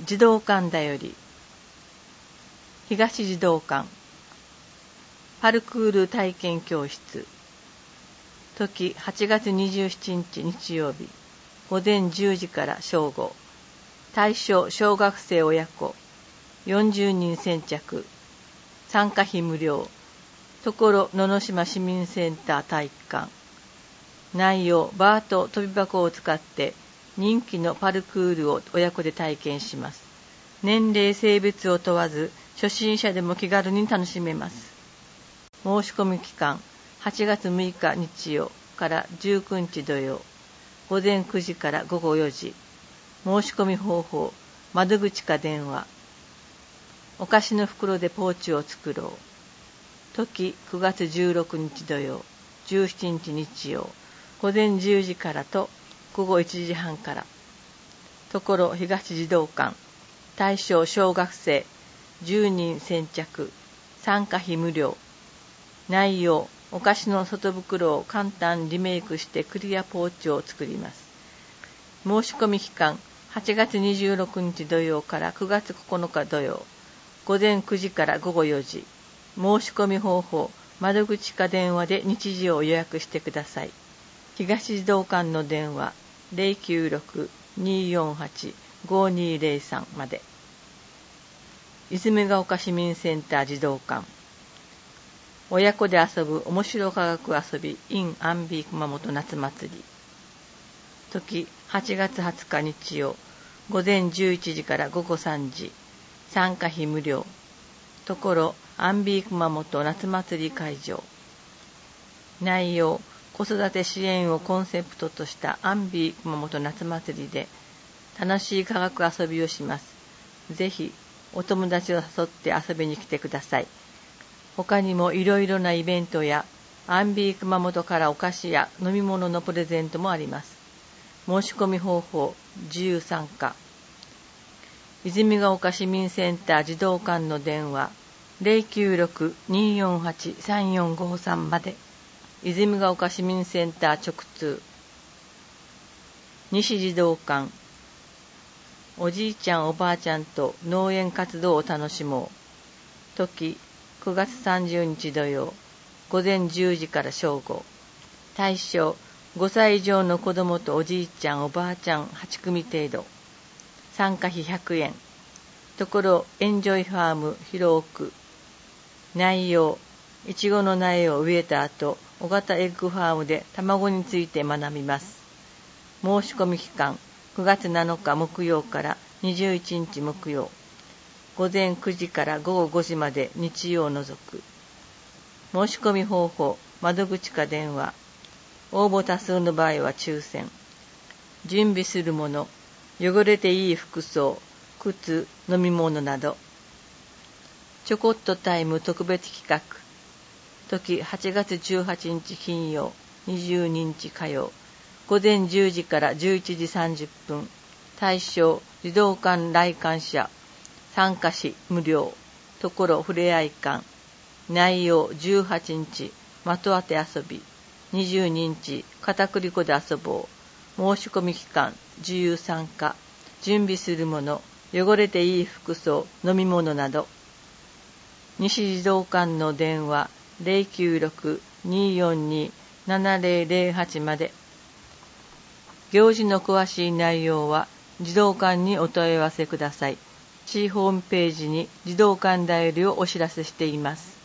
児童館だより東児童館パルクール体験教室時8月27日日曜日午前10時から正午対象小学生親子40人先着参加費無料所野々島市民センター体育館内容バーと飛び箱を使って人気のパルクールを親子で体験します。年齢性別を問わず初心者でも気軽に楽しめます。申し込み期間8月6日日曜から19日土曜午前9時から午後4時申し込み方法窓口か電話お菓子の袋でポーチを作ろう時9月16日土曜17日日曜午前10時からと午後1時半から所東児童館対象小学生10人先着参加費無料内容お菓子の外袋を簡単リメイクしてクリアポーチを作ります。申し込み期間8月26日土曜から9月9日土曜午前9時から午後4時申し込み方法窓口か電話で日時を予約してください。東児童館の電話 096-248-5203 まで。泉ヶ丘市民センター児童館親子で遊ぶ面白科学遊び in アンビ熊本夏祭り時8月20日日曜午前11時から午後3時参加費無料所アンビ熊本夏祭り会場内容子育て支援をコンセプトとしたアンビ熊本夏祭りで楽しい科学遊びをします。ぜひお友達を誘って遊びに来てください。他にもいろいろなイベントやアンビ熊本からお菓子や飲み物のプレゼントもあります。申し込み方法自由参加泉ヶ丘市民センター児童館の電話 096-248-3453 まで。泉ヶ丘市民センター直通西児童館おじいちゃんおばあちゃんと農園活動を楽しもう時9月30日土曜午前10時から正午対象5歳以上の子どもとおじいちゃんおばあちゃん8組程度参加費100円所エンジョイファーム広奥内容いちごの苗を植えた後小型エッグファームで卵について学びます。申し込み期間9月7日木曜から21日木曜午前9時から午後5時まで日曜を除く申し込み方法窓口か電話応募多数の場合は抽選準備するもの汚れていい服装靴飲み物などちょこっとタイム特別企画時8月18日金曜22日火曜午前10時から11時30分対象児童館来館者参加費無料所ふれあい館内容18日的当て遊び22日片栗粉で遊ぼう申し込み期間自由参加準備するもの汚れていい服装飲み物など西児童館の電話 096-242-7008 まで。行事の詳しい内容は児童館にお問い合わせください。市ホームページに児童館だよりをお知らせしています。